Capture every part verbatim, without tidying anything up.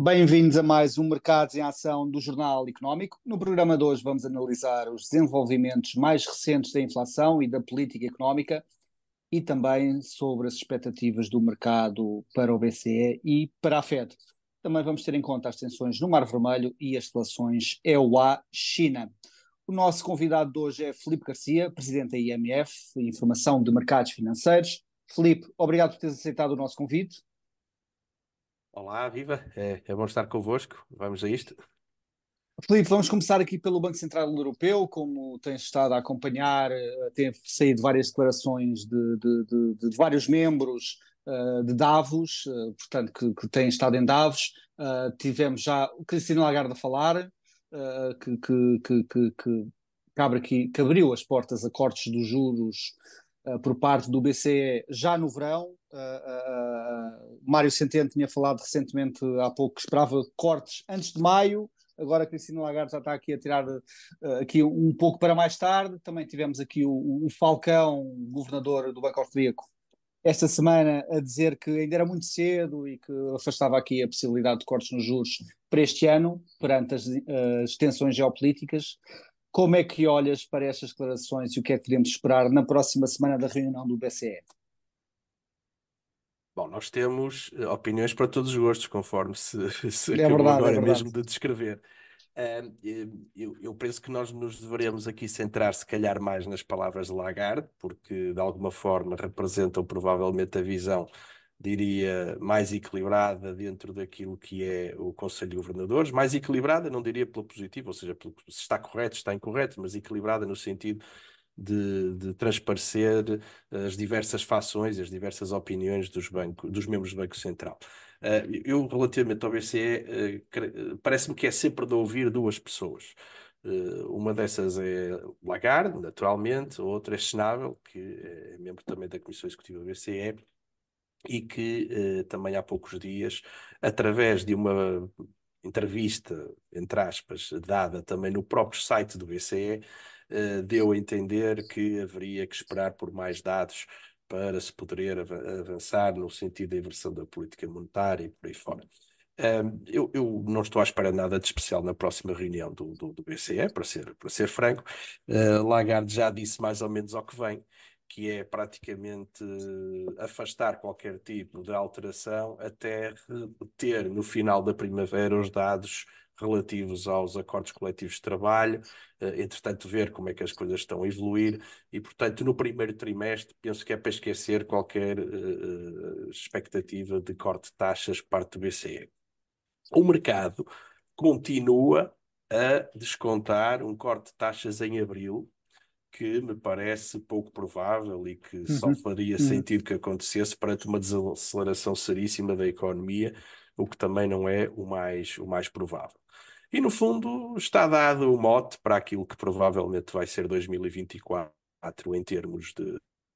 Bem-vindos a mais um Mercados em Ação do Jornal Económico. No programa de hoje vamos analisar os desenvolvimentos mais recentes da inflação e da política económica e também sobre as expectativas do mercado para o B C E e para a Fed. Também vamos ter em conta as tensões no Mar Vermelho e as relações E U A-China. O nosso convidado de hoje é Filipe Garcia, presidente da I M F, Informação de Mercados Financeiros. Filipe, obrigado por teres aceitado o nosso convite. Olá, viva, é, é bom estar convosco. Vamos a isto. Filipe, vamos começar aqui pelo Banco Central Europeu, como tens estado a acompanhar, eh, têm saído várias declarações de, de- de- de vários membros eh, de Davos, eh, portanto, que, que têm estado em Davos. Eh, tivemos já o Cristiano Lagarde a falar, eh, que, que, que, que, que, que abre aqui, que abriu as portas a cortes dos juros eh, por parte do B C E já no verão. Uh, uh, uh, Mário Centeno tinha falado recentemente, há pouco, que esperava cortes antes de maio. Agora a Cristina Lagarde já está aqui a tirar uh, aqui um pouco para mais tarde. Também tivemos aqui o, o Falcão, governador do Banco Austríaco, esta semana a dizer que ainda era muito cedo e que afastava aqui a possibilidade de cortes nos juros para este ano, perante as, as tensões geopolíticas. Como é que olhas para estas declarações e o que é que podemos esperar na próxima semana da reunião do B C E? Bom, nós temos eh, opiniões para todos os gostos, conforme se, se É acabou verdade, é agora verdade. mesmo de descrever. Ahm, eh, eu, eu penso que nós nos deveremos aqui centrar, se calhar, mais nas palavras de Lagarde, porque de alguma forma representam provavelmente a visão, diria, mais equilibrada dentro daquilo que é o Conselho de Governadores. Mais equilibrada, não diria pela positiva, ou seja, pelo- se está correto, está incorreto, mas equilibrada no sentido de, de transparecer as diversas fações, as diversas opiniões dos bancos, dos membros do Banco Central. Uh, eu, relativamente ao B C E, uh, cre- parece-me que é sempre de ouvir duas pessoas. Uh, uma dessas é Lagarde, naturalmente, a outra é Schnabel, que é membro também da Comissão Executiva do B C E, e que uh, também há poucos dias, através de uma entrevista, entre aspas, dada também no próprio site do B C E, eh, deu a entender que haveria que esperar por mais dados para se poder av- avançar no sentido da inversão da política monetária e por aí fora. Um, eu, eu não estou à espera de nada de especial na próxima reunião do, do, do B C E, para ser, para ser franco. Uh, Lagarde já disse mais ou menos ao que vem, que é praticamente eh, afastar qualquer tipo de alteração até ter no final da primavera os dados relativos aos acordos coletivos de trabalho, eh, entretanto ver como é que as coisas estão a evoluir e, portanto, no primeiro trimestre penso que é para esquecer qualquer eh, eh, expectativa de corte de taxas por parte do B C E. O mercado continua a descontar um corte de taxas em abril, que me parece pouco provável e que só Uhum, faria uhum. sentido que acontecesse perante uma desaceleração seríssima da economia, o que também não é o mais, o mais provável. E, no fundo, está dado o mote para aquilo que provavelmente vai ser dois mil e vinte e quatro em termos de,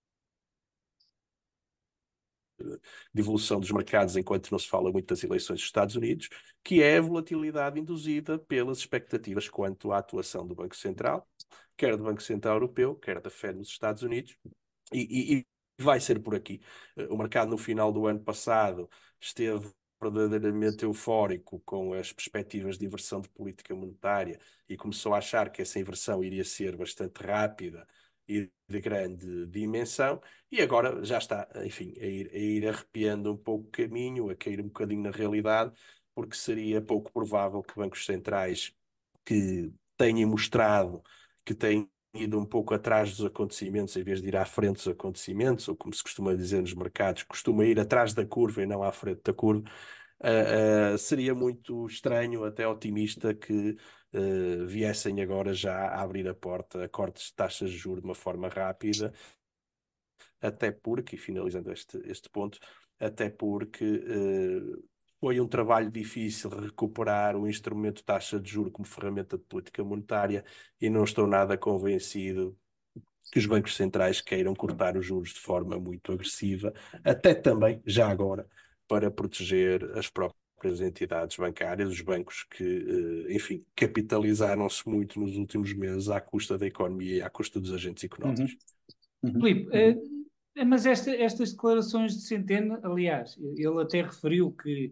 de evolução dos mercados, enquanto não se fala muito das eleições dos Estados Unidos, que é a volatilidade induzida pelas expectativas quanto à atuação do Banco Central, quer do Banco Central Europeu, quer da Fed nos Estados Unidos, e, e- e vai ser por aqui. Eh, O mercado no final do ano passado esteve verdadeiramente eufórico com as perspectivas de inversão de política monetária e começou a achar que essa inversão iria ser bastante rápida e de grande dimensão, e agora já está, enfim, a ir, a ir arrepiando um pouco o caminho, a cair um bocadinho na realidade, porque seria pouco provável que bancos centrais que tenham mostrado que têm ido um pouco atrás dos acontecimentos em vez de ir à frente dos acontecimentos, ou como se costuma dizer nos mercados, costuma ir atrás da curva e não à frente da curva. Uh, uh, seria muito estranho, até otimista, que uh, viessem agora já a abrir a porta a cortes de taxas de juros de uma forma rápida, até porque, e finalizando este, este ponto, até porque uh, foi um trabalho difícil recuperar o instrumento de taxa de juros como ferramenta de política monetária e não estou nada convencido que os bancos centrais queiram cortar os juros de forma muito agressiva, até também, já agora, para proteger as próprias entidades bancárias, os bancos que, eh, enfim, capitalizaram-se muito nos últimos meses à custa da economia e à custa dos agentes Uhum, económicos. uhum, Filipe, uhum, eh, mas esta- estas declarações de Centeno, aliás, ele até referiu que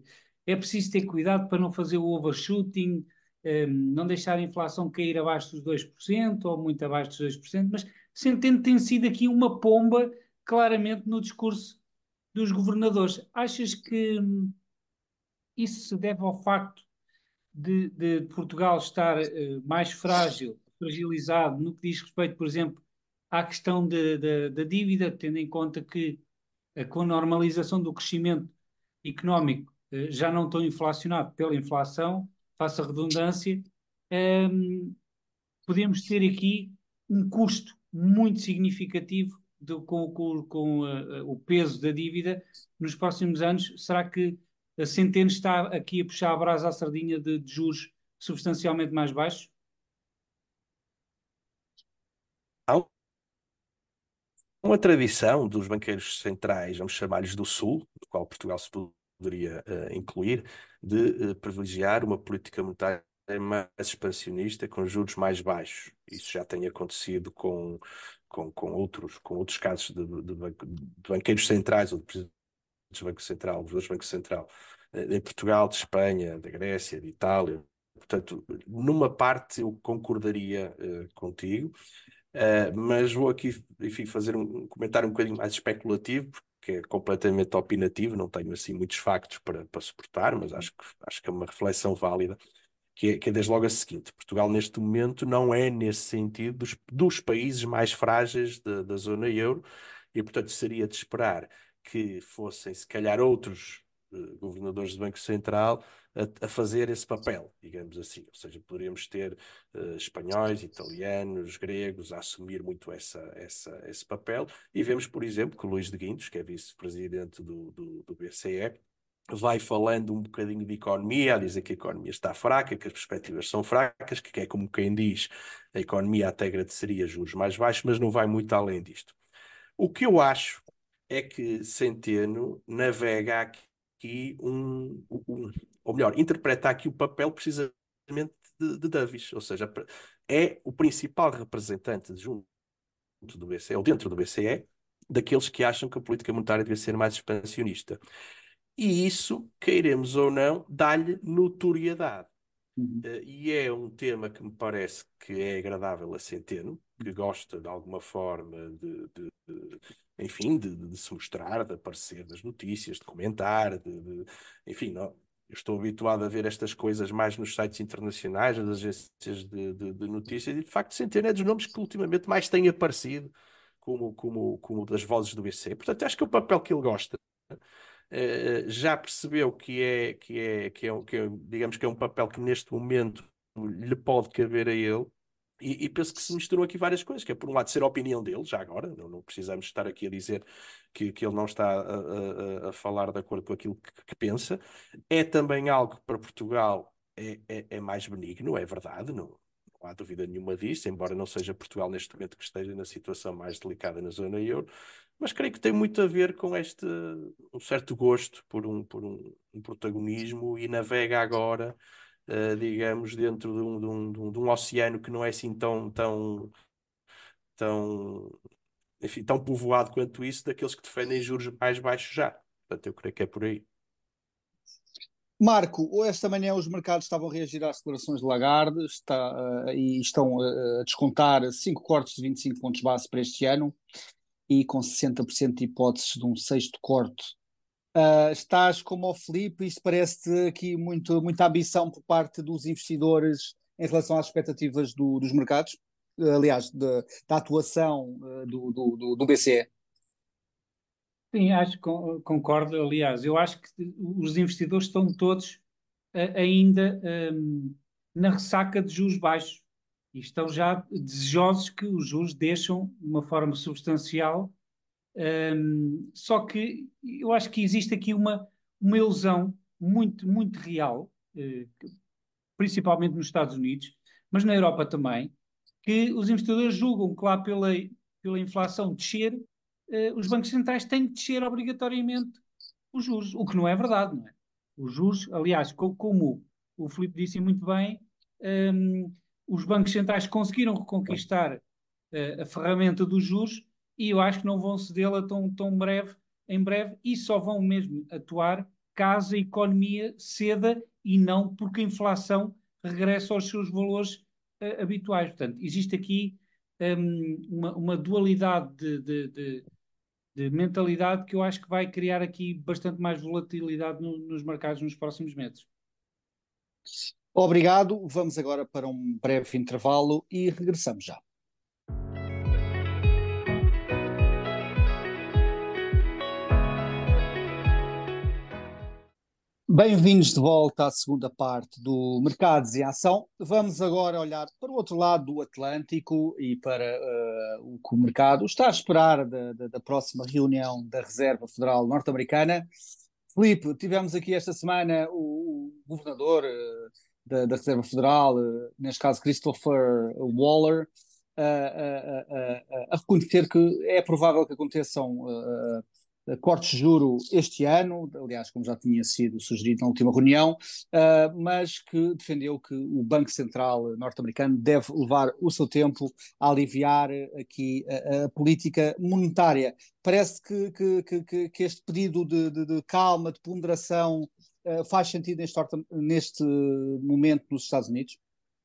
é preciso ter cuidado para não fazer o overshooting, um, não deixar a inflação cair abaixo dos dois por cento ou muito abaixo dos dois por cento, mas Centeno tem sido aqui uma pomba claramente no discurso dos governadores. Achas que hum, isso se deve ao facto de, de Portugal estar uh, mais frágil, fragilizado no que diz respeito, por exemplo, à questão da dívida, tendo em conta que uh, com a normalização do crescimento económico uh, já não tão inflacionado pela inflação, faça a redundância, um, podemos ter aqui um custo muito significativo de, com, com, com uh, o peso da dívida nos próximos anos. Será que a Centeno está aqui a puxar a brasa à sardinha de, de juros substancialmente mais baixos? Há uma tradição dos banqueiros centrais, vamos chamar-lhes do Sul, do qual Portugal se poderia uh, incluir, de uh, privilegiar uma política monetária mais expansionista com juros mais baixos. Isso já tem acontecido com, com, com outros, com outros casos de, de, de banqueiros centrais ou de presidentes do Banco Central, dos dois Bancos Central, uh, em Portugal, de Espanha, da Grécia, de Itália. Portanto, numa parte eu concordaria uh, contigo. Uh, mas vou aqui, enfim, fazer um comentário um bocadinho mais especulativo, porque é completamente opinativo, não tenho assim muitos factos para, para suportar, mas acho que, acho que é uma reflexão válida, que é, que é desde logo a seguinte: Portugal neste momento não é, nesse sentido, dos, dos países mais frágeis da, da zona euro, e portanto seria de esperar que fossem, se calhar, outros uh, governadores do Banco Central a, a fazer esse papel, digamos assim. Ou seja, poderíamos ter uh, espanhóis, italianos, gregos a assumir muito essa, essa, esse papel, e vemos, por exemplo, que o Luís de Guindos, que é vice-presidente do, do, do B C E, vai falando um bocadinho de economia, a dizer que a economia está fraca, que as perspectivas são fracas, que é como quem diz, a economia até agradeceria juros mais baixos, mas não vai muito além disto. O que eu acho é que Centeno navega aqui um, um ou melhor, interpreta aqui o papel precisamente de, de Davis, ou seja, é o principal representante junto do B C E, ou dentro do B C E, daqueles que acham que a política monetária deve ser mais expansionista. E isso, queiremos ou não, dá-lhe notoriedade. Uhum. Uh, e é um tema que me parece que é agradável a Centeno, que gosta de alguma forma de, de, de enfim, de, de, se mostrar, de aparecer nas notícias, de comentar, de, de enfim, não, eu estou habituado a ver estas coisas mais nos sites internacionais, nas agências de, de, de notícias, e de facto Centeno é dos nomes que ultimamente mais têm aparecido como, como, como das vozes do B C E. Portanto, acho que é o papel que ele gosta. Uh, já percebeu que é, que é, que é, que é, digamos que é um papel que neste momento lhe pode caber a ele, e, e penso que se misturam aqui várias coisas, que é por um lado ser a opinião dele, já agora, não, não precisamos estar aqui a dizer que, que ele não está a, a, a falar de acordo com aquilo que, que pensa, é também algo que para Portugal é, é, é mais benigno, é verdade, não, não há dúvida nenhuma disso, embora não seja Portugal neste momento que esteja na situação mais delicada na zona euro, mas creio que tem muito a ver com este um certo gosto por um, por um, um protagonismo, e navega agora, uh, digamos, dentro de um, de, um, de, um, de um oceano que não é assim tão, tão, tão, enfim, tão povoado quanto isso, daqueles que defendem juros mais baixos já. Portanto, eu creio que é por aí. Marco, esta manhã os mercados estavam a reagir às declarações de Lagarde está, uh, e estão uh, a descontar cinco cortes de vinte e cinco pontos base para este ano e com sessenta por cento de hipóteses de um sexto corte. Uh, estás como ao Filipe, isto parece-te aqui muito, muita ambição por parte dos investidores em relação às expectativas do, dos mercados, uh, aliás, de, da atuação uh, do, do, do, do B C E. Sim, acho que con- concordo. Aliás, eu acho que os investidores estão todos uh, ainda um, na ressaca de juros baixos e estão já desejosos que os juros deixam de uma forma substancial. Um, só que eu acho que existe aqui uma, uma ilusão muito, muito real, eh, principalmente nos Estados Unidos, mas na Europa também, que os investidores julgam que lá pela, pela inflação descer, eh, os bancos centrais têm que descer obrigatoriamente os juros, o que não é verdade, não é? Os juros, aliás, co- como o Filipe disse muito bem, um, os bancos centrais conseguiram reconquistar uh, a ferramenta dos juros e eu acho que não vão cedê-la tão, tão breve, em breve, e só vão mesmo atuar caso a economia ceda e não porque a inflação regressa aos seus valores uh, habituais. Portanto, existe aqui um, uma, uma dualidade de, de, de, de mentalidade que eu acho que vai criar aqui bastante mais volatilidade no, nos mercados nos próximos meses. Obrigado. Vamos agora para um breve intervalo e regressamos já. Bem-vindos de volta à segunda parte do Mercados em Ação. Vamos agora olhar para o outro lado do Atlântico e para uh, o que o mercado está a esperar da, da, da próxima reunião da Reserva Federal Norte-Americana. Filipe, tivemos aqui esta semana o, o governador uh, da, da Reserva Federal, uh, neste caso Christopher Waller, uh, uh, uh, uh, a reconhecer que é provável que aconteçam uh, cortes de juro este ano, aliás, como já tinha sido sugerido na última reunião, uh, mas que defendeu que o Banco Central norte-americano deve levar o seu tempo a aliviar aqui a, a política monetária. Parece que, que, que, que este pedido de, de, de calma, de ponderação, uh, faz sentido neste, neste momento nos Estados Unidos?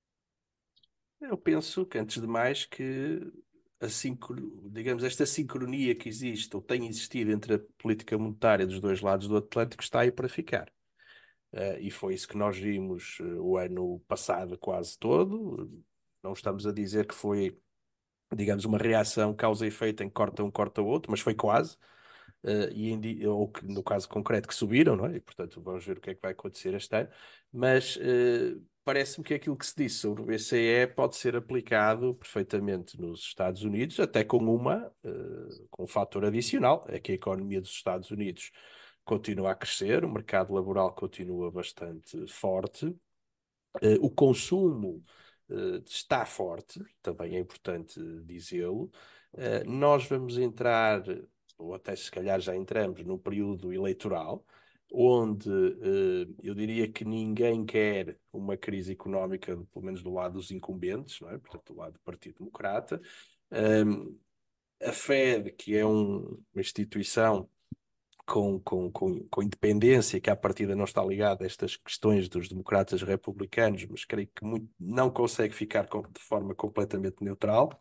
Eu penso que, antes de mais, que a sincro... digamos, esta sincronia que existe ou tem existido entre a política monetária dos dois lados do Atlântico está aí para ficar. Uh, e foi isso que nós vimos uh, o ano passado quase todo. Não estamos a dizer que foi, digamos, uma reação causa e efeito em que corta um, corta o outro, mas foi quase. Uh, e em, ou que, no caso concreto, que subiram, não é? E, portanto, vamos ver o que é que vai acontecer este ano. Mas uh, parece-me que aquilo que se disse sobre o B C E pode ser aplicado perfeitamente nos Estados Unidos, até com uma, uh, com um fator adicional, é que a economia dos Estados Unidos continua a crescer, o mercado laboral continua bastante forte, uh, o consumo uh, está forte, também é importante dizê-lo. Uh, nós vamos entrar, ou até se calhar já entramos, num período eleitoral, onde uh, eu diria que ninguém quer uma crise económica, pelo menos do lado dos incumbentes, não é? Portanto, do lado do Partido Democrata. Um, a Fed, que é um, uma instituição com, com, com, com independência, que à partida não está ligada a estas questões dos democratas republicanos, mas creio que muito, não consegue ficar com, de forma completamente neutral.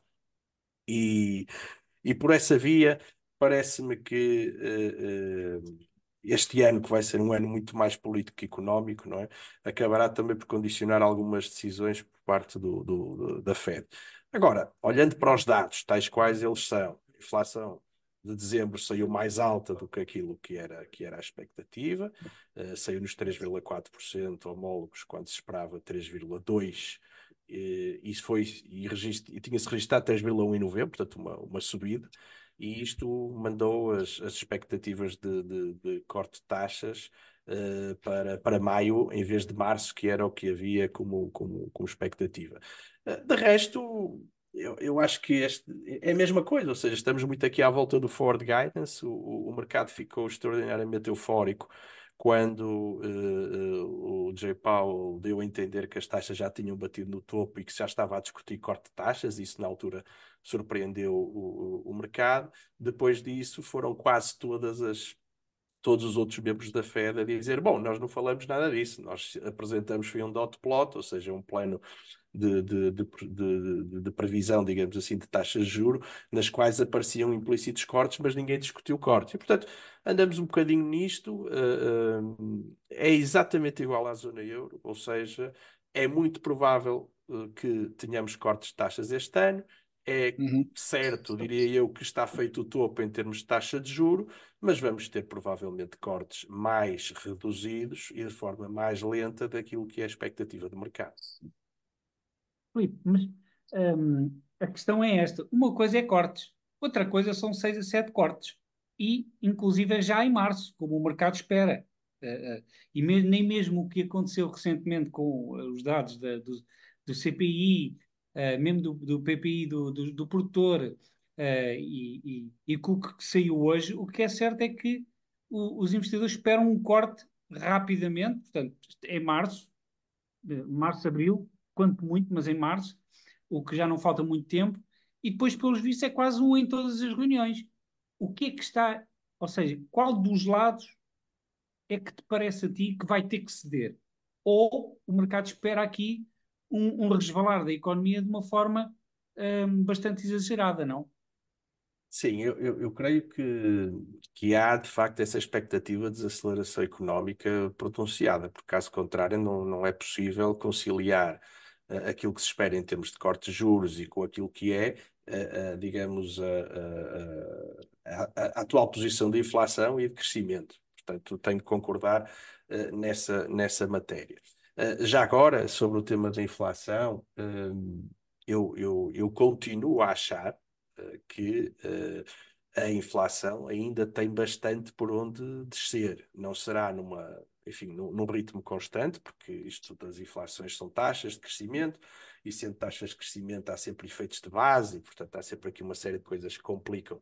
E, e por essa via, parece-me que uh, uh, este ano, que vai ser um ano muito mais político que económico, não é? Acabará também por condicionar algumas decisões por parte do, do, do, da Fed. Agora, olhando para os dados, tais quais eles são, a inflação de dezembro saiu mais alta do que aquilo que era, que era a expectativa, uh, saiu nos três vírgula quatro por cento homólogos, quando se esperava três vírgula dois por cento. E, isso foi, e, e tinha-se registrado três vírgula um em novembro, portanto uma, uma subida, e isto mandou as, as expectativas de, de, de corte de taxas uh, para, para maio, em vez de março, que era o que havia como, como, como expectativa. Uh, de resto, eu, eu acho que este é a mesma coisa, ou seja, estamos muito aqui à volta do forward guidance, o, o mercado ficou extraordinariamente eufórico quando uh, uh, o Jay Powell deu a entender que as taxas já tinham batido no topo e que já estava a discutir corte de taxas. Isso, na altura, surpreendeu o, o, o mercado. Depois disso, foram quase todas as todos os outros membros da Fed a dizer: bom, nós não falamos nada disso, nós apresentamos foi um dot plot, ou seja, um plano de, de, de, de, de previsão, digamos assim, de taxas de juros, nas quais apareciam implícitos cortes, mas ninguém discutiu cortes. E, portanto, andamos um bocadinho nisto, uh, uh, é exatamente igual à zona euro, ou seja, é muito provável uh, que tenhamos cortes de taxas este ano. É Uhum. certo, diria eu, que está feito o topo em termos de taxa de juro, mas vamos ter provavelmente cortes mais reduzidos e de forma mais lenta daquilo que é a expectativa do mercado. Filipe, mas hum, a questão é esta. Uma coisa é cortes, outra coisa são seis a sete cortes. E, inclusive, já em março, como o mercado espera. Uh, uh, e me, nem mesmo o que aconteceu recentemente com uh, os dados da, do, do C P I, uh, mesmo do, do P P I do, do, do produtor, uh, e, e, e com o que saiu hoje, o que é certo é que o, os investidores esperam um corte rapidamente, portanto, em março, março, abril, quanto muito, mas em março, o que já não falta muito tempo, e depois, pelos vistos, é quase um em todas as reuniões. O que é que está, ou seja, qual dos lados é que te parece a ti que vai ter que ceder? Ou o mercado espera aqui um, um resvalar da economia de uma forma hum, bastante exagerada, não? Sim, eu, eu, eu creio que, que há de facto essa expectativa de desaceleração económica pronunciada, porque caso contrário não, não é possível conciliar eh, aquilo que se espera em termos de cortes de juros e com aquilo que é, eh, eh, digamos, a, a- a- a- a atual posição de inflação e de crescimento. Portanto, tenho que concordar eh, nessa, nessa matéria. Eh, já agora, sobre o tema da inflação, eh, eu, eu, eu continuo a achar eh, que eh, a inflação ainda tem bastante por onde descer. Não será numa, enfim, num, num ritmo constante, porque isto das inflações são taxas de crescimento, e sendo taxas de crescimento há sempre efeitos de base, e portanto há sempre aqui uma série de coisas que complicam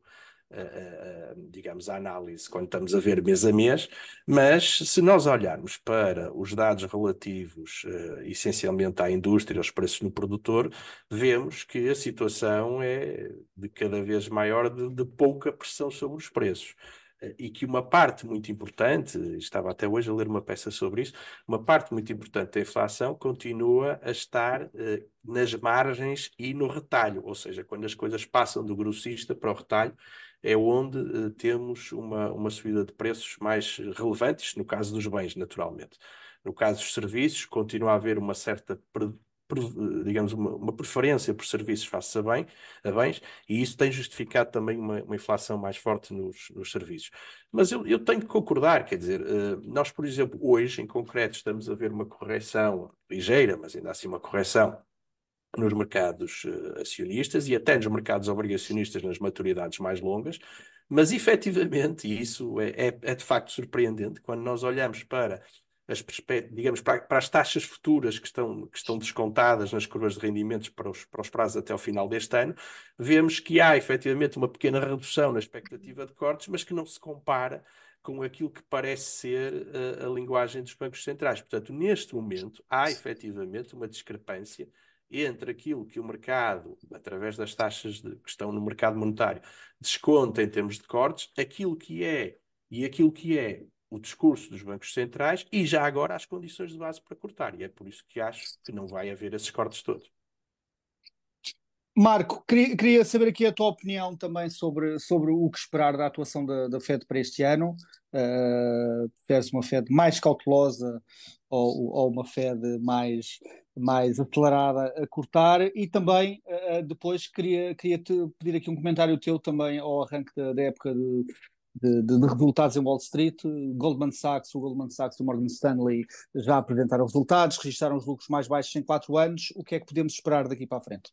Uh, uh, digamos, a análise quando estamos a ver mês a mês, mas se nós olharmos para os dados relativos uh, essencialmente à indústria, aos preços no produtor, vemos que a situação é de cada vez maior de, de pouca pressão sobre os preços. Uh, E que uma parte muito importante, estava até hoje a ler uma peça sobre isso, uma parte muito importante da inflação continua a estar uh, nas margens e no retalho, ou seja, quando as coisas passam do grossista para o retalho, é onde uh, temos uma, uma subida de preços mais relevantes, no caso dos bens, naturalmente. No caso dos serviços, continua a haver uma certa, pre, pre, digamos, uma, uma, preferência por serviços face a, bem, a bens, e isso tem justificado também uma, uma inflação mais forte nos, nos serviços. Mas eu, eu, tenho que concordar, quer dizer, uh, nós, por exemplo, hoje, em concreto, estamos a ver uma correção ligeira, mas ainda assim uma correção nos mercados uh, acionistas e até nos mercados obrigacionistas nas maturidades mais longas, mas efetivamente, e isso é, é, é de facto surpreendente, quando nós olhamos para as, digamos, para, para as taxas futuras que estão, que estão descontadas nas curvas de rendimentos para os, para os prazos até ao final deste ano, vemos que há efetivamente uma pequena redução na expectativa de cortes, mas que não se compara com aquilo que parece ser uh, a linguagem dos bancos centrais. Portanto, neste momento, há efetivamente uma discrepância entre aquilo que o mercado, através das taxas de, que estão no mercado monetário, desconta em termos de cortes, aquilo que é e aquilo que é o discurso dos bancos centrais e já agora as condições de base para cortar. E é por isso que acho que não vai haver esses cortes todos. Marco, queria, queria saber aqui a tua opinião também sobre, sobre o que esperar da atuação da, da Fed para este ano. Uh, Preferes uma Fed mais cautelosa ou, ou uma Fed mais, mais acelerada a cortar? E também, uh, depois, queria, queria te pedir aqui um comentário teu também ao arranque da, da época de, de, de, de resultados em Wall Street. Goldman Sachs, o Goldman Sachs e o Morgan Stanley já apresentaram resultados, registraram os lucros mais baixos em quatro anos. O que é que podemos esperar daqui para a frente?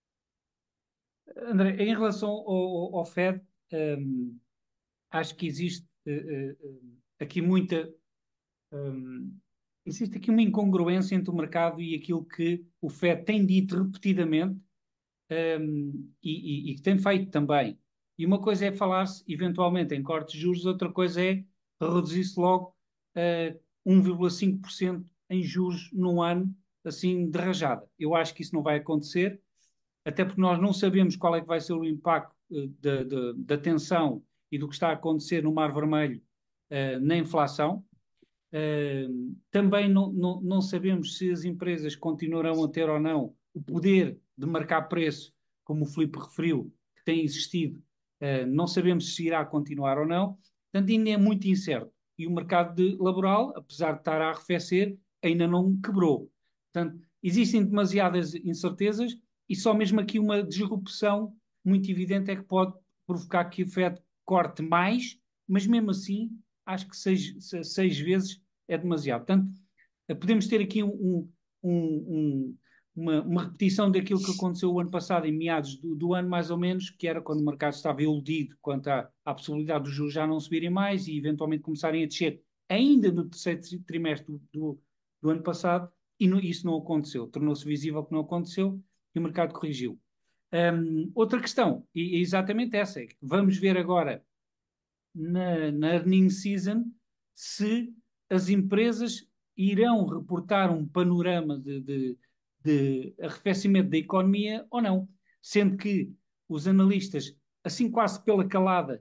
André, em relação ao, ao Fed, hum, acho que existe uh, uh, aqui muita. hum, Existe aqui uma incongruência entre o mercado e aquilo que o Fed tem dito repetidamente, hum, e, e- e que tem feito também. E uma coisa é falar-se eventualmente em cortes de juros, outra coisa é reduzir-se logo uh, um vírgula cinco por cento em juros num ano, assim, de rajada. Eu acho que isso não vai acontecer, até porque nós não sabemos qual é que vai ser o impacto uh, da, da, da tensão e do que está a acontecer no Mar Vermelho uh, na inflação. Uh, também não, não, não sabemos se as empresas continuarão a ter ou não o poder de marcar preço, como o Filipe referiu, que tem existido. Uh, não sabemos se irá continuar ou não. Portanto, ainda é muito incerto. E o mercado de laboral, apesar de estar a arrefecer, ainda não quebrou. Portanto, existem demasiadas incertezas e só mesmo aqui uma disrupção muito evidente é que pode provocar que o Fed corte mais, mas mesmo assim acho que seis, seis vezes é demasiado. Portanto, podemos ter aqui um, um, um, uma, uma, repetição daquilo que aconteceu o ano passado, em meados do, do, ano mais ou menos, que era quando o mercado estava iludido quanto à, à possibilidade dos juros já não subirem mais e eventualmente começarem a descer ainda no terceiro trimestre do, do, do ano passado, e no, isso não aconteceu. Tornou-se visível que não aconteceu e o mercado corrigiu. Um, outra questão, e é exatamente essa, é que vamos ver agora na, na earning season se as empresas irão reportar um panorama de, de, de arrefecimento da economia ou não, sendo que os analistas, assim quase pela calada,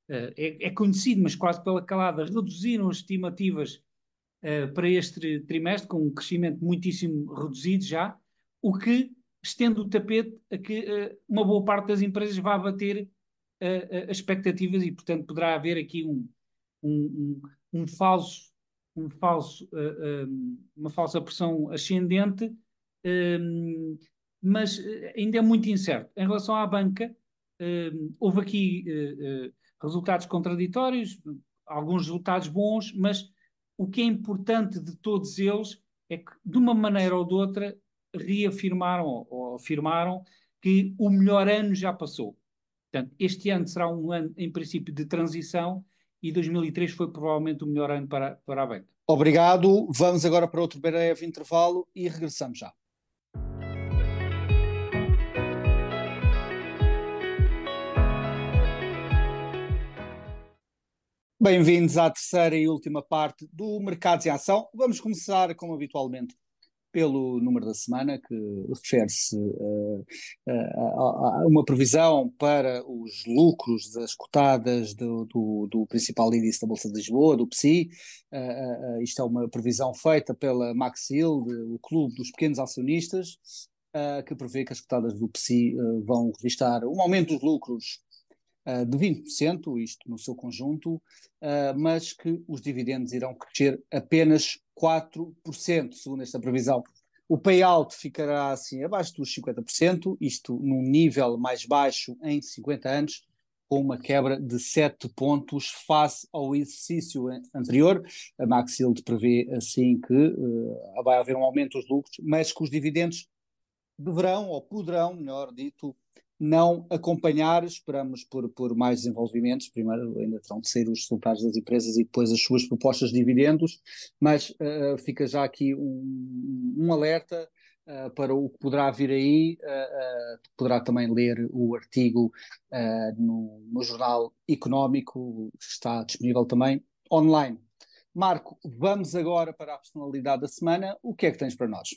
uh, é, é conhecido, mas quase pela calada, reduziram as estimativas uh, para este trimestre, com um crescimento muitíssimo reduzido já, o que estende o tapete a que uh, uma boa parte das empresas vá bater uh, uh, as expectativas e, portanto, poderá haver aqui um, um, um, um falso, um falso, uh, um, uma falsa pressão ascendente, um, mas ainda é muito incerto. Em relação à banca, um, houve aqui uh, uh, resultados contraditórios, alguns resultados bons, mas o que é importante de todos eles é que, de uma maneira ou de outra, reafirmaram ou afirmaram que o melhor ano já passou. Portanto, este ano será um ano, em princípio, de transição e dois mil e três foi provavelmente o melhor ano para, para a banca. Obrigado. Vamos agora para outro breve intervalo e regressamos já. Bem-vindos à terceira e última parte do Mercados em Ação. Vamos começar, como habitualmente, pelo número da semana, que refere-se uh, uh, a uma previsão para os lucros das cotadas do, do, do principal índice da Bolsa de Lisboa, do P S I. Uh, uh, isto é uma previsão feita pela Max Yield, o Clube dos Pequenos Acionistas, uh, que prevê que as cotadas do P S I uh, vão registrar um aumento dos lucros uh, de vinte por cento, isto no seu conjunto, uh, mas que os dividendos irão crescer apenas quatro por cento, segundo esta previsão. O payout ficará assim abaixo dos cinquenta por cento, isto num nível mais baixo em cinquenta anos, com uma quebra de sete pontos face ao exercício anterior. A Max Yield prevê assim que uh, vai haver um aumento dos lucros, mas que os dividendos deverão, ou poderão, melhor dito, não acompanhar. Esperamos por, por mais desenvolvimentos. Primeiro ainda terão de sair os resultados das empresas e depois as suas propostas de dividendos, mas uh, fica já aqui um, um alerta uh, para o que poderá vir aí. Uh, uh, poderá também ler o artigo uh, no, no Jornal Económico, que está disponível também online. Marco, vamos agora para a personalidade da semana. O que é que tens para nós?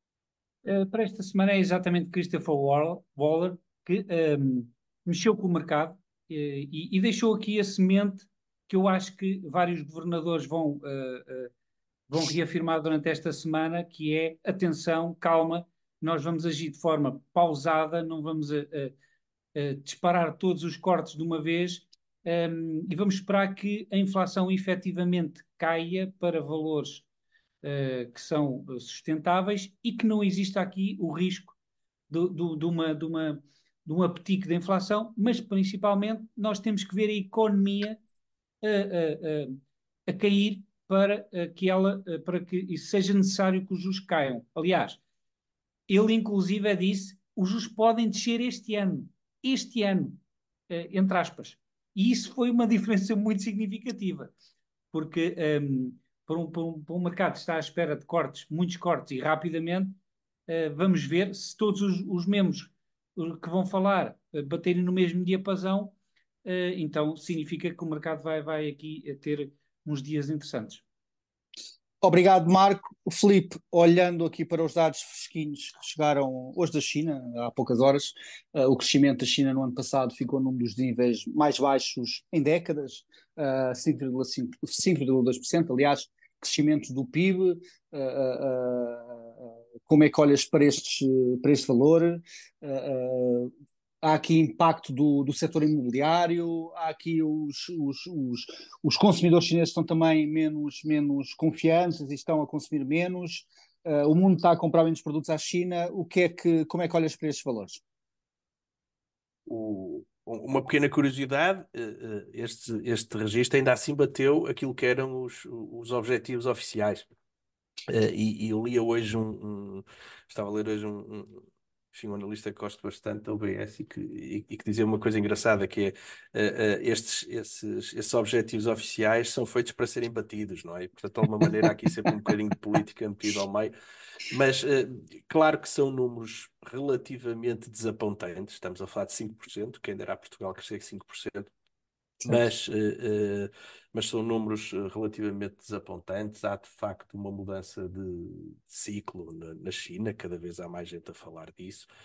Uh, para esta semana é exatamente Christopher Waller, que um, mexeu com o mercado uh, e, e deixou aqui a semente que eu acho que vários governadores vão, uh, uh, vão reafirmar durante esta semana, que é, atenção, calma, nós vamos agir de forma pausada, não vamos uh, uh, disparar todos os cortes de uma vez, um, e vamos esperar que a inflação efetivamente caia para valores uh, que são sustentáveis e que não exista aqui o risco de, de, de, uma, de, uma, de um apetique de inflação, mas principalmente nós temos que ver a economia a, a, a, a cair para que ela, para que isso seja necessário que os juros caiam. Aliás, ele inclusive disse os juros podem descer este ano, este ano, entre aspas. E isso foi uma diferença muito significativa, porque um, para, um, para, um, para um mercado que está à espera de cortes, muitos cortes e rapidamente, uh, vamos ver se todos os, os membros que vão falar uh, baterem no mesmo diapasão, uh, então significa que o mercado vai, vai aqui ter uns dias interessantes. Obrigado, Marco. Filipe, olhando aqui para os dados fresquinhos que chegaram hoje da China, há poucas horas, uh, o crescimento da China no ano passado ficou num dos níveis mais baixos em décadas, uh, cinco vírgula dois por cento, aliás, crescimento do P I B, uh, uh, como é que olhas para, estes, para este valor? Uh, Há aqui impacto do, do setor imobiliário, há aqui os, os, os, os consumidores chineses estão também menos, menos confiantes e estão a consumir menos. Uh, o mundo está a comprar menos produtos à China. O que é que, como é que olhas para estes valores? O, uma pequena curiosidade, este, este registro ainda assim bateu aquilo que eram os, os objetivos oficiais. E, e eu lia hoje um, um estava a ler hoje um, um enfim, um analista que gosto bastante da U B S e que, e, e que dizia uma coisa engraçada, que é uh, uh, estes, esses, esses objetivos oficiais são feitos para serem batidos, não é? E, portanto, de alguma maneira há aqui sempre um bocadinho de política metido ao meio, mas uh, claro que são números relativamente desapontantes, estamos a falar de cinco por cento, quem dera a Portugal crescer cinco por cento, mas, uh, uh, mas são números relativamente desapontantes. Há de facto uma mudança de ciclo na, na China, cada vez há mais gente a falar disso.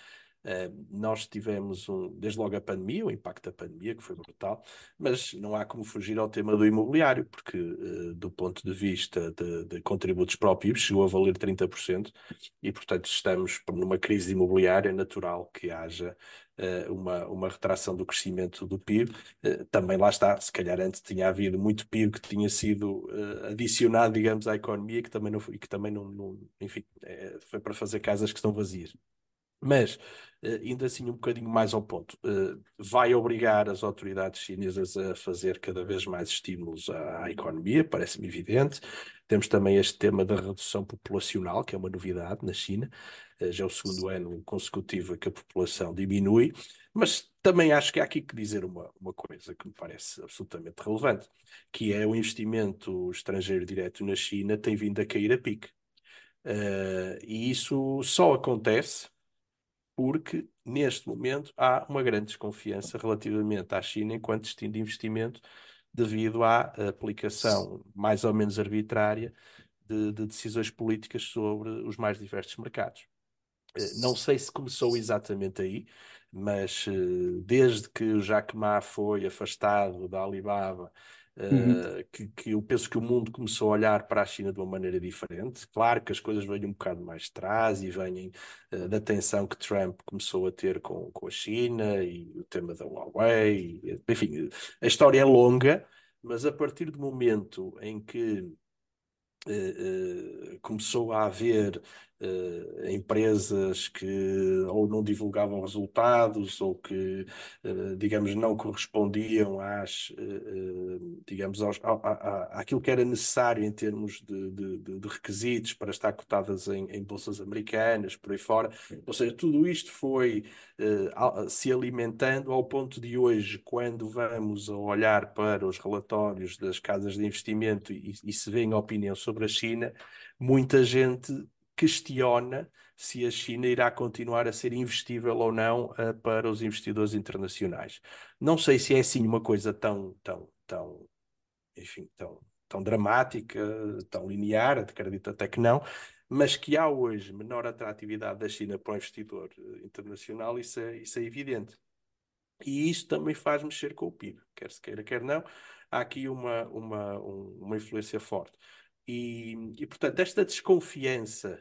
Uh, nós tivemos, um, desde logo a pandemia, o impacto da pandemia, que foi brutal, mas não há como fugir ao tema do imobiliário, porque uh, do ponto de vista de, de contributos para o P I B, chegou a valer trinta por cento e, portanto, estamos numa crise imobiliária, é natural que haja uh, uma, uma retração do crescimento do P I B. Uh, também lá está, se calhar antes tinha havido muito P I B que tinha sido uh, adicionado, digamos, à economia, que também não, e que também não, não enfim, é, foi para fazer casas que estão vazias. Mas, ainda assim, um bocadinho mais ao ponto, vai obrigar as autoridades chinesas a fazer cada vez mais estímulos à, à economia, parece-me evidente. Temos também este tema da redução populacional, que é uma novidade na China. Já é o segundo ano consecutivo que a população diminui, mas também acho que há aqui que dizer uma, uma coisa que me parece absolutamente relevante, que é o investimento estrangeiro direto na China tem vindo a cair a pique. Uh, e isso só acontece porque, neste momento, há uma grande desconfiança relativamente à China enquanto destino de investimento, devido à aplicação mais ou menos arbitrária de, de decisões políticas sobre os mais diversos mercados. Não sei se começou exatamente aí, mas desde que o Jack Ma foi afastado da Alibaba, Uhum. Uh, que, que eu penso que o mundo começou a olhar para a China de uma maneira diferente. Claro que as coisas vêm um bocado mais de trás e vêm uh, da tensão que Trump começou a ter com, com a China e o tema da Huawei. E, enfim, a história é longa, mas a partir do momento em que Uh, uh, começou a haver uh, empresas que ou não divulgavam resultados ou que, uh, digamos, não correspondiam às, uh, digamos, aos, a, a, a, àquilo que era necessário em termos de, de, de, de requisitos para estar cotadas em, em bolsas americanas, por aí fora. Ou seja, tudo isto foi uh, se alimentando ao ponto de hoje, quando vamos a olhar para os relatórios das casas de investimento e, e se vê a opinião sobre sobre a China, muita gente questiona se a China irá continuar a ser investível ou não uh, para os investidores internacionais. Não sei se é assim uma coisa tão, tão, tão, enfim, tão, tão dramática, tão linear, acredito até que não, mas que há hoje menor atratividade da China para o investidor internacional, isso é, isso é evidente. E isso também faz mexer com o P I B, quer se queira, quer não. Há aqui uma, uma, um, uma influência forte. E, e, portanto, esta desconfiança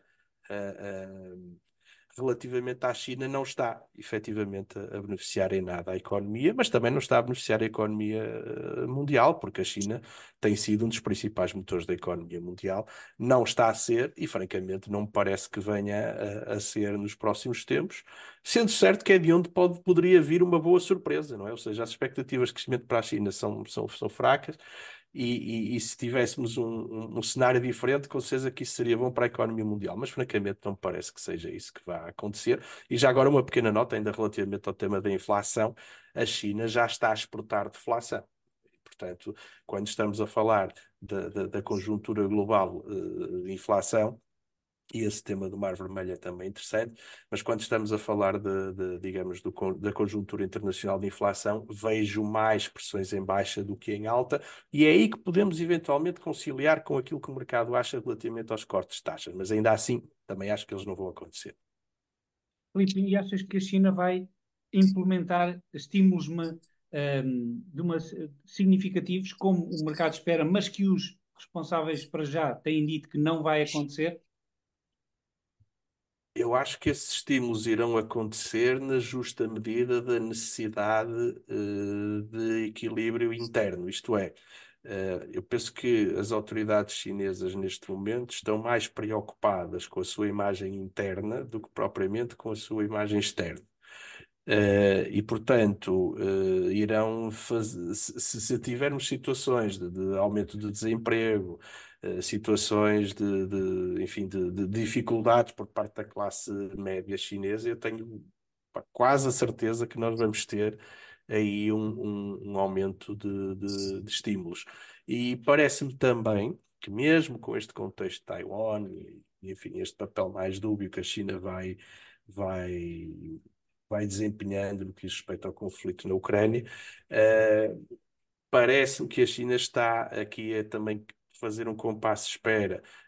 uh, uh, relativamente à China não está efetivamente a, a beneficiar em nada a economia, mas também não está a beneficiar a economia uh, mundial, porque a China tem sido um dos principais motores da economia mundial, não está a ser, e francamente não me parece que venha a, a ser nos próximos tempos, sendo certo que é de onde pode, poderia vir uma boa surpresa, não é? Ou seja, as expectativas de crescimento para a China são, são, são fracas, e, e, e se tivéssemos um, um, um cenário diferente, com certeza que isso seria bom para a economia mundial, mas francamente não me parece que seja isso que vai acontecer. E já agora uma pequena nota, ainda relativamente ao tema da inflação, a China já está a exportar deflação. Portanto, quando estamos a falar da, da, da conjuntura global uh, de inflação, e esse tema do Mar Vermelho é também interessante, mas quando estamos a falar de, de, digamos, do, da conjuntura internacional de inflação, vejo mais pressões em baixa do que em alta, e é aí que podemos eventualmente conciliar com aquilo que o mercado acha relativamente aos cortes de taxas, mas ainda assim, também acho que eles não vão acontecer. Filipe, e achas que a China vai implementar estímulos uma, um, de uma, significativos, como o mercado espera, mas que os responsáveis para já têm dito que não vai acontecer? Eu acho que esses estímulos irão acontecer na justa medida da necessidade uh, de equilíbrio interno, isto é, uh, eu penso que as autoridades chinesas neste momento estão mais preocupadas com a sua imagem interna do que propriamente com a sua imagem externa. Uh, e, portanto, uh, irão fazer, se, se tivermos situações de, de aumento de desemprego, uh, situações de, de, enfim, de, de dificuldades por parte da classe média chinesa, eu tenho pá, quase a certeza que nós vamos ter aí um, um, um aumento de, de, de estímulos. E parece-me também que, mesmo com este contexto de Taiwan, e, enfim, este papel mais dúbio que a China vai. Vai, vai desempenhando no que diz respeito ao conflito na Ucrânia. Uh, Parece-me que a China está aqui a também fazer um compasso de espera, a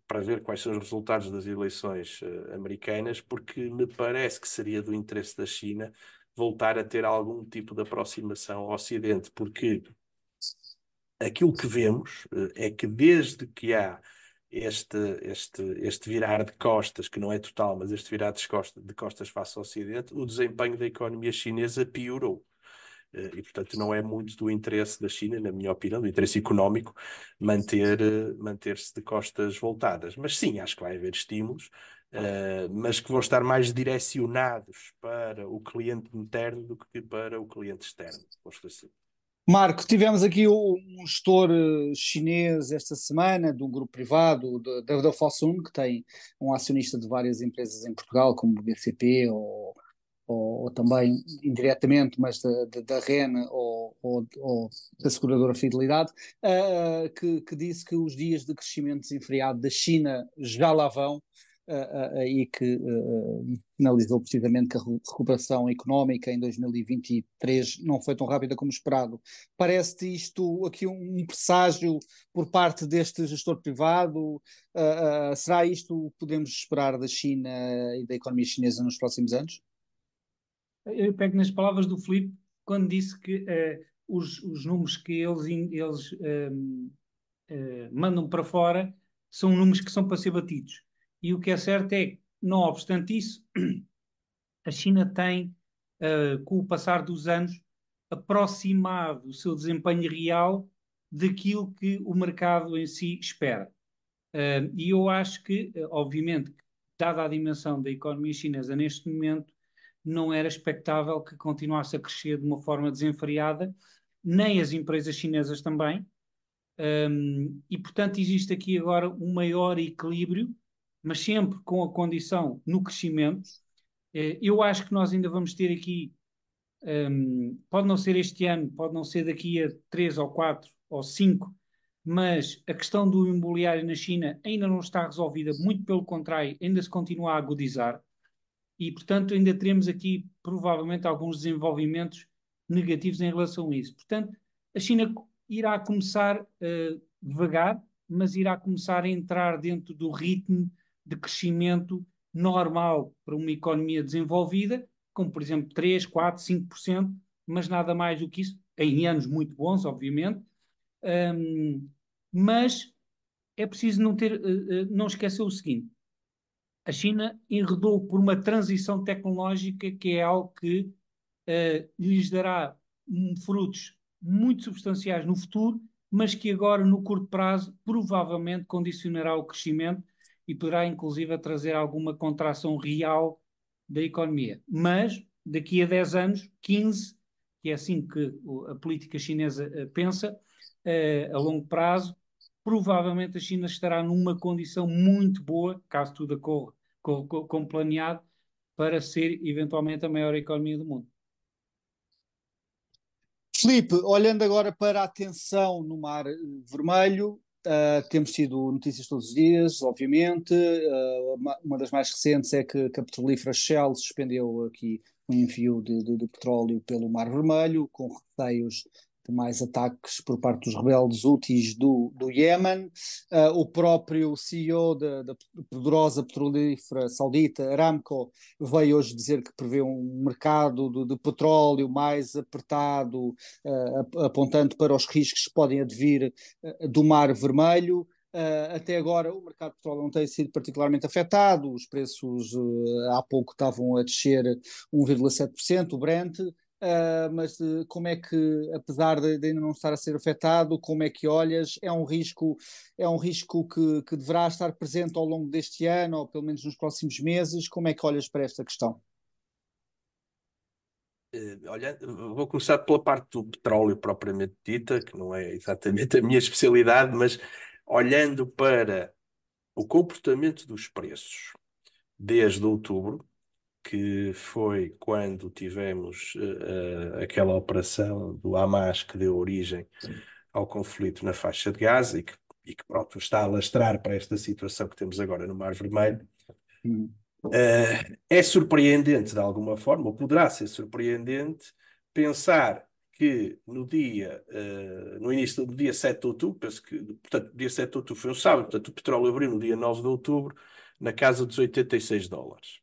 para ver quais são os resultados das eleições uh, americanas, porque me parece que seria do interesse da China voltar a ter algum tipo de aproximação ao Ocidente, porque aquilo que vemos uh, é que desde que há este, este, este virar de costas, que não é total, mas este virar de costas, de costas face ao Ocidente, o desempenho da economia chinesa piorou. E, portanto, não é muito do interesse da China, na minha opinião, do interesse económico, manter, manter-se de costas voltadas. Mas sim, acho que vai haver estímulos, uh, mas que vão estar mais direcionados para o cliente interno do que para o cliente externo. Posto assim. Marco, tivemos aqui um gestor chinês esta semana, de um grupo privado, da, da Fosun, que tem um acionista de várias empresas em Portugal, como o B C P ou, ou, ou também indiretamente, mas da, da, da REN ou, ou, ou da seguradora Fidelidade, uh, que, que disse que os dias de crescimento desenfreado da China já lá vão. Uh, uh, e que uh, finalizou precisamente que a recuperação económica em dois mil e vinte e três não foi tão rápida como esperado. Parece-te isto aqui um, um presságio por parte deste gestor privado? Uh, uh, será isto o que podemos esperar da China e da economia chinesa nos próximos anos? Eu pego nas palavras do Filipe quando disse que uh, os, os números que eles, eles um, uh, mandam para fora são números que são para ser batidos. E o que é certo é que, não obstante isso, a China tem, uh, com o passar dos anos, aproximado o seu desempenho real daquilo que o mercado em si espera. Uh, e eu acho que, uh, obviamente, dada a dimensão da economia chinesa neste momento, não era expectável que continuasse a crescer de uma forma desenfreada, nem as empresas chinesas também. Um, e, portanto, existe aqui agora um maior equilíbrio, mas sempre com a condição no crescimento. Uh, eu acho que nós ainda vamos ter aqui, um, pode não ser este ano, pode não ser daqui a três ou quatro ou cinco, mas a questão do imobiliário na China ainda não está resolvida, muito pelo contrário, ainda se continua a agudizar e, portanto, ainda teremos aqui provavelmente alguns desenvolvimentos negativos em relação a isso. Portanto, a China irá começar uh, devagar, mas irá começar a entrar dentro do ritmo de crescimento normal para uma economia desenvolvida, como, por exemplo, três, quatro, cinco por cento, mas nada mais do que isso, em anos muito bons, obviamente. Um, mas é preciso não, ter, uh, uh, não esquecer o seguinte: a China enredou por uma transição tecnológica que é algo que uh, lhes dará um, frutos muito substanciais no futuro, mas que agora, no curto prazo, provavelmente condicionará o crescimento e poderá, inclusive, trazer alguma contração real da economia. Mas, daqui a dez anos, quinze, que é assim que a política chinesa uh, pensa, uh, a longo prazo, provavelmente a China estará numa condição muito boa, caso tudo ocorra como planeado, para ser eventualmente a maior economia do mundo. Filipe, olhando agora para a tensão no Mar Vermelho, uh, temos tido notícias todos os dias, obviamente. Uh, uma, uma das mais recentes é que, que a petrolífera Shell suspendeu aqui o envio de, de, de petróleo pelo Mar Vermelho, com receios de mais ataques por parte dos rebeldes Houthis do, do Iémen. Uh, o próprio C E O da, da poderosa petrolífera saudita, Aramco, veio hoje dizer que prevê um mercado de, de petróleo mais apertado, uh, apontando para os riscos que podem advir uh, do Mar Vermelho. Uh, até agora o mercado de petróleo não tem sido particularmente afetado, os preços uh, há pouco estavam a descer um vírgula sete por cento, o Brent. Uh, mas uh, como é que, apesar de, de ainda não estar a ser afetado, como é que olhas? É um risco, é um risco que, que deverá estar presente ao longo deste ano, ou pelo menos nos próximos meses. Como é que olhas para esta questão? Uh, olha, vou começar pela parte do petróleo propriamente dita, que não é exatamente a minha especialidade, mas olhando para o comportamento dos preços desde outubro, que foi quando tivemos uh, aquela operação do Hamas que deu origem ao conflito na faixa de Gaza e que, e que pronto, está a lastrar para esta situação que temos agora no Mar Vermelho. Hum. Uh, é surpreendente de alguma forma, ou poderá ser surpreendente, pensar que no dia, uh, no início do dia sete de outubro, penso que, portanto, dia sete de outubro foi um sábado, portanto, o petróleo abriu no dia nove de outubro, na casa dos oitenta e seis dólares.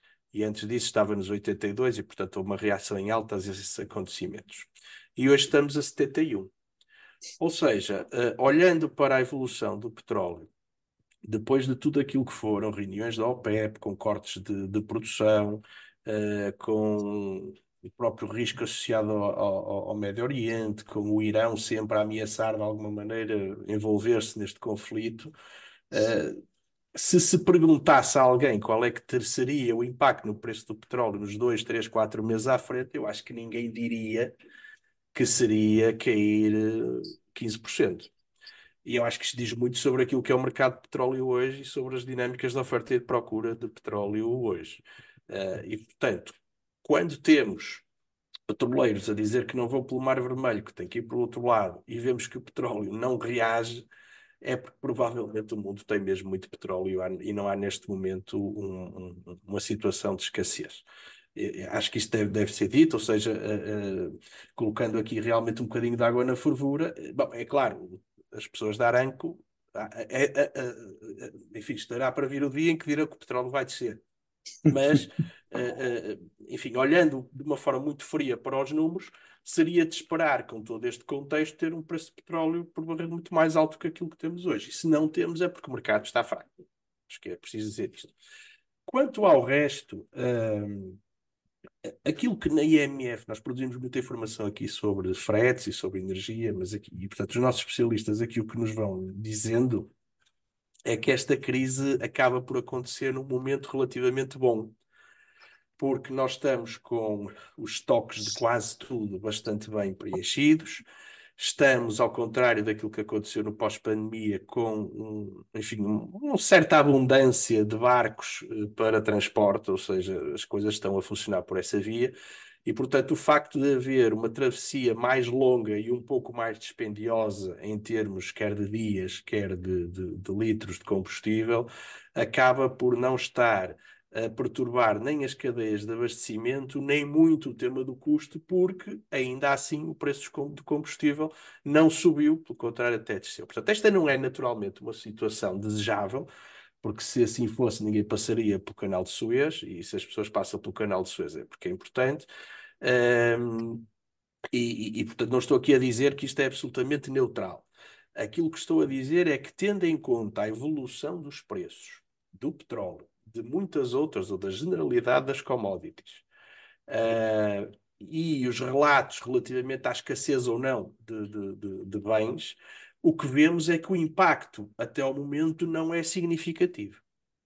E antes disso estava nos oitenta e dois e, portanto, houve uma reação em alta a esses acontecimentos. E hoje estamos a setenta e um. Ou seja, uh, olhando para a evolução do petróleo, depois de tudo aquilo que foram reuniões da OPEP, com cortes de, de produção, uh, com o próprio risco associado ao, ao, ao Médio Oriente, com o Irão sempre a ameaçar de alguma maneira envolver-se neste conflito, uh, se se perguntasse a alguém qual é que ter, seria o impacto no preço do petróleo nos dois, três, quatro meses à frente, eu acho que ninguém diria que seria cair quinze por cento. E eu acho que isto diz muito sobre aquilo que é o mercado de petróleo hoje e sobre as dinâmicas de oferta e de procura de petróleo hoje. Uh, e, portanto, quando temos petroleiros a dizer que não vão pelo Mar Vermelho, que tem que ir para o outro lado, e vemos que o petróleo não reage, é porque provavelmente o mundo tem mesmo muito petróleo e não há neste momento um, um, uma situação de escassez. Acho que isto deve, deve ser dito, ou seja, uh, uh, colocando aqui realmente um bocadinho de água na fervura. Bom, é claro, as pessoas da Aramco, é, é, é, enfim, estará para vir o dia em que dirão que o petróleo vai descer. Mas, uh, uh, enfim, olhando de uma forma muito fria para os números, seria de esperar, com todo este contexto, ter um preço de petróleo por barril muito mais alto que aquilo que temos hoje. E se não temos é porque o mercado está fraco. Acho que é preciso dizer isto. Quanto ao resto, uh, aquilo que na I M F, nós produzimos muita informação aqui sobre fretes e sobre energia, mas aqui, e portanto, os nossos especialistas aqui o que nos vão dizendo é que esta crise acaba por acontecer num momento relativamente bom, porque nós estamos com os estoques de quase tudo bastante bem preenchidos, estamos, ao contrário daquilo que aconteceu no pós-pandemia, com um, enfim, um, uma certa abundância de barcos eh, para transporte, ou seja, as coisas estão a funcionar por essa via, e, portanto, o facto de haver uma travessia mais longa e um pouco mais dispendiosa em termos quer de dias, quer de, de, de litros de combustível, acaba por não estar a perturbar nem as cadeias de abastecimento, nem muito o tema do custo, porque ainda assim o preço do combustível não subiu, pelo contrário, até desceu. Portanto, esta não é naturalmente uma situação desejável, porque se assim fosse, ninguém passaria pelo canal de Suez, e se as pessoas passam pelo canal de Suez é porque é importante. Um, e, e, portanto, não estou aqui a dizer que isto é absolutamente neutral. Aquilo que estou a dizer é que, tendo em conta a evolução dos preços do petróleo, de muitas outras, ou da generalidade das commodities, uh, e os relatos relativamente à escassez ou não de, de, de, de bens, o que vemos é que o impacto, até ao momento, não é significativo.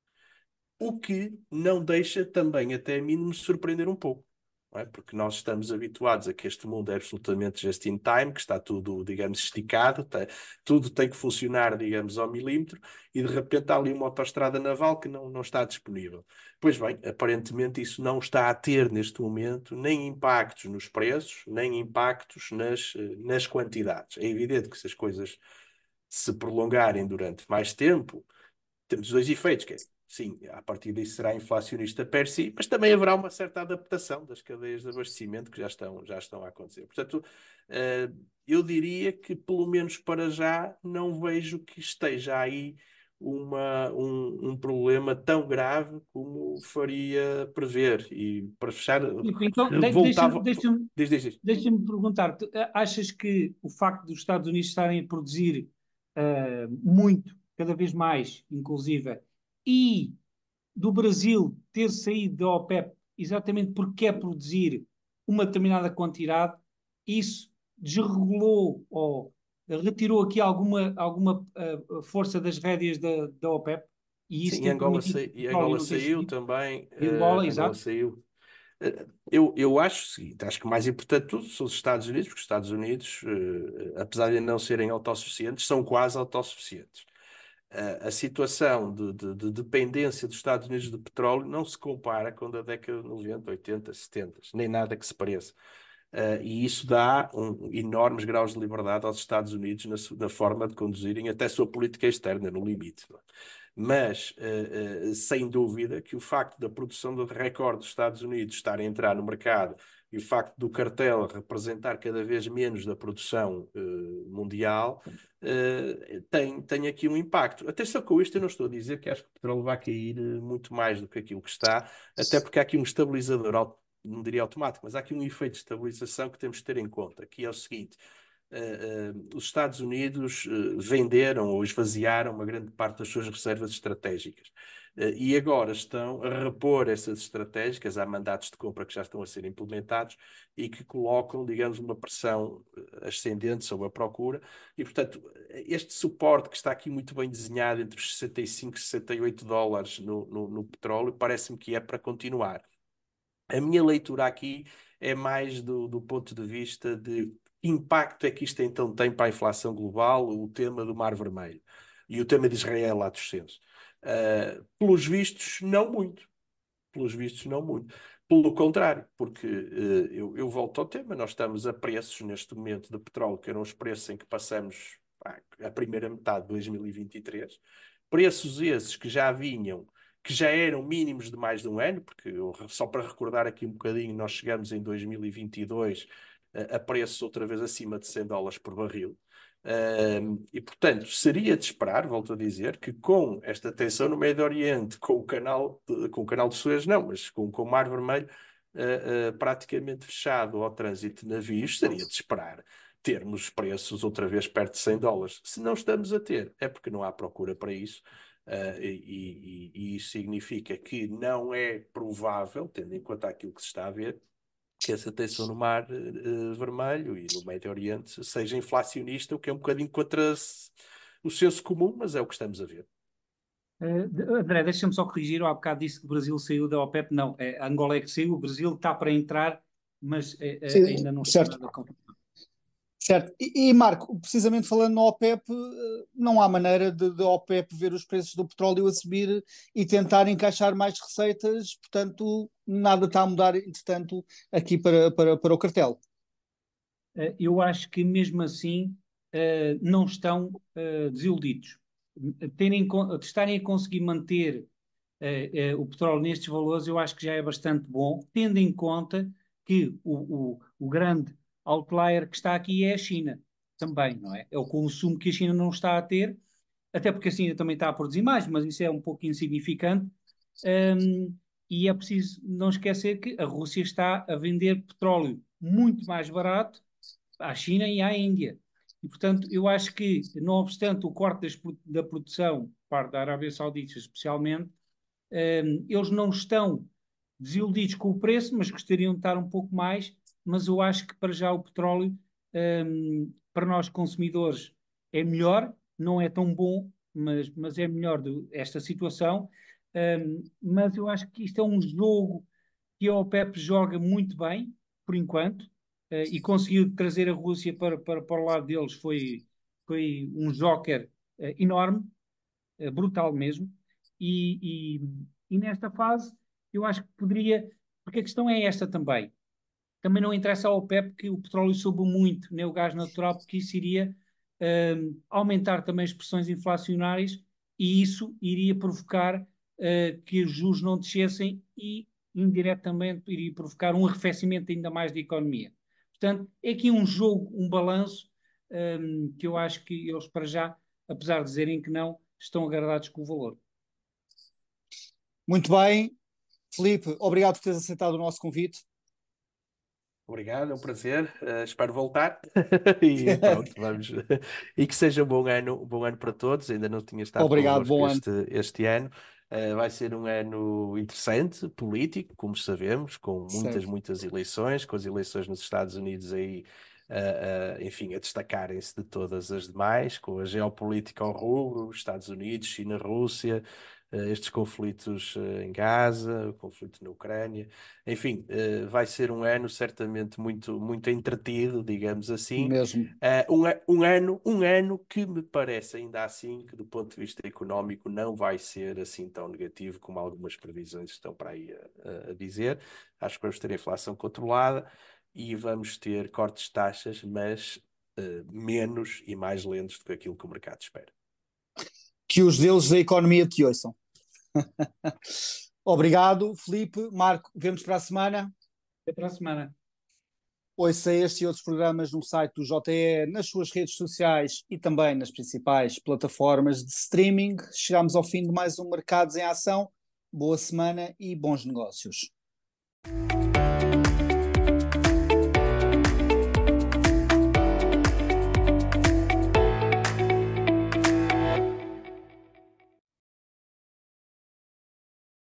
O que não deixa também, até a mim, me surpreender um pouco. Não é? Porque nós estamos habituados a que este mundo é absolutamente just in time, que está tudo, digamos, esticado, tá, tudo tem que funcionar, digamos, ao milímetro, e de repente há ali uma autoestrada naval que não, não está disponível. Pois bem, aparentemente isso não está a ter neste momento nem impactos nos preços, nem impactos nas, nas quantidades. É evidente que se as coisas se prolongarem durante mais tempo, temos dois efeitos, que é, sim, a partir disso será inflacionista per si, mas também haverá uma certa adaptação das cadeias de abastecimento que já estão, já estão a acontecer. Portanto, eu diria que, pelo menos para já, não vejo que esteja aí uma, um, um problema tão grave como faria prever. E para fechar, Então, de, voltava... deixa-me Diz, diz, diz. deixa-me perguntar, achas que o facto dos Estados Unidos estarem a produzir uh, muito, cada vez mais, inclusive, e do Brasil ter saído da OPEP exatamente porque quer produzir uma determinada quantidade, isso desregulou ou retirou aqui alguma, alguma uh, força das rédeas da, da OPEP, e isso Sim, e tem Angola, permitido sa... que o e petróleo Angola não tenha saiu subido. também. E Angola, Uh, Angola exato. saiu. Eu, eu acho o seguinte, acho que o mais importante de tudo são os Estados Unidos, porque os Estados Unidos, eh, apesar de não serem autossuficientes, são quase autossuficientes. Uh, a situação de, de, de dependência dos Estados Unidos de petróleo não se compara com a da década de noventa, oitenta, setenta, nem nada que se pareça. Uh, e isso dá um, enormes graus de liberdade aos Estados Unidos na, na forma de conduzirem até a sua política externa, no limite. Não é? Mas, uh, uh, sem dúvida, que o facto da produção de recorde dos Estados Unidos estar a entrar no mercado e o facto do cartel representar cada vez menos da produção uh, mundial uh, tem, tem aqui um impacto. Atenção com isto, eu não estou a dizer que acho que o petróleo vai cair uh, muito mais do que aquilo que está, até porque há aqui um estabilizador, não diria automático, mas há aqui um efeito de estabilização que temos de ter em conta, que é o seguinte: Uh, uh, os Estados Unidos uh, venderam ou esvaziaram uma grande parte das suas reservas estratégicas. Uh, e agora estão a repor essas estratégicas. Há mandatos de compra que já estão a ser implementados e que colocam, digamos, uma pressão ascendente sobre a procura. E, portanto, este suporte que está aqui muito bem desenhado entre os sessenta e cinco e sessenta e oito dólares no, no, no petróleo, parece-me que é para continuar. A minha leitura aqui é mais do, do ponto de vista de que impacto é que isto então tem para a inflação global, o tema do Mar Vermelho e o tema de Israel lá dos censos. Uh, pelos vistos, não muito. Pelos vistos, não muito. Pelo contrário, porque uh, eu, eu volto ao tema, nós estamos a preços neste momento de petróleo, que eram os preços em que passamos pá, a primeira metade de dois mil e vinte e três. Preços esses que já vinham, que já eram mínimos de mais de um ano, porque eu, só para recordar aqui um bocadinho, nós chegamos em dois mil e vinte e dois a, a preços outra vez acima de cem dólares por barril. Um, e, portanto, seria de esperar, volto a dizer, que com esta tensão no Médio Oriente, com o canal de, com o canal de Suez, não, mas com, com o Mar Vermelho uh, uh, praticamente fechado ao trânsito de navios, seria de esperar termos preços outra vez perto de cem dólares. Se não estamos a ter, é porque não há procura para isso. Uh, e, e, e isso significa que não é provável, tendo em conta aquilo que se está a ver, que essa tensão no Mar uh, Vermelho e no Médio Oriente seja inflacionista, o que é um bocadinho contra o senso comum, mas é o que estamos a ver. Uh, André, deixa-me só corrigir. Eu há bocado disse que o Brasil saiu da OPEP. Não, é, Angola é que saiu, o Brasil está para entrar, mas é, é, ainda não está certo. nada confirmado. Certo. E, e, Marco, precisamente falando na OPEP, não há maneira de, de OPEP ver os preços do petróleo a subir e tentar encaixar mais receitas, portanto, nada está a mudar, entretanto, aqui para, para, para o cartel. Uh, eu acho que mesmo assim uh, não estão uh, desiludidos. Terem, de estarem a conseguir manter uh, uh, o petróleo nestes valores, eu acho que já é bastante bom, tendo em conta que o, o, o grande outlier que está aqui é a China também, não é? É o consumo que a China não está a ter, até porque a China também está a produzir mais, mas isso é um pouco insignificante. Um, e é preciso não esquecer que a Rússia está a vender petróleo muito mais barato à China e à Índia. E, portanto, eu acho que, não obstante o corte das, da produção, parte da Arábia Saudita especialmente, um, eles não estão desiludidos com o preço, mas gostariam de estar um pouco mais. Mas eu acho que para já o petróleo, um, para nós consumidores, é melhor, não é tão bom, mas, mas é melhor do, esta situação. Um, mas eu acho que isto é um jogo que a OPEP joga muito bem, por enquanto, uh, e conseguiu trazer a Rússia para, para, para o lado deles. Foi, foi um joker uh, enorme, uh, brutal mesmo. E, e, e nesta fase, eu acho que poderia. Porque a questão é esta também. Também não interessa ao OPEP que o petróleo suba muito, nem o gás natural, porque isso iria uh, aumentar também as pressões inflacionárias e isso iria provocar uh, que os juros não descessem e, indiretamente, iria provocar um arrefecimento ainda mais da economia. Portanto, é aqui um jogo, um balanço, um, que eu acho que eles, para já, apesar de dizerem que não, estão agradados com o valor. Muito bem. Filipe, obrigado por teres aceitado o nosso convite. Obrigado, é um prazer. Uh, espero voltar. E pronto, vamos. E que seja um bom ano, um bom ano para todos. Ainda não tinha estado Obrigado, convosco bom ano. este, este ano. Uh, vai ser um ano interessante, político, como sabemos, com muitas, Certo. muitas eleições, com as eleições nos Estados Unidos aí, uh, uh, enfim, a destacarem-se de todas as demais, com a geopolítica ao rubro, Estados Unidos, China, Rússia, uh, estes conflitos uh, em Gaza, o conflito na Ucrânia. Enfim, uh, vai ser um ano certamente muito, muito entretido, digamos assim. Mesmo. Uh, um, um ano, um ano que me parece ainda assim que do ponto de vista económico não vai ser assim tão negativo como algumas previsões estão para aí a, a dizer. Acho que vamos ter inflação controlada e vamos ter cortes de taxas, mas uh, menos e mais lentos do que aquilo que o mercado espera. Que os deuses da economia te ouçam. Obrigado, Filipe. Marco, vemos para a semana. Até para a semana. Ouça este e outros programas no site do J E, nas suas redes sociais e também nas principais plataformas de streaming. Chegamos ao fim de mais um Mercados em Ação. Boa semana e bons negócios.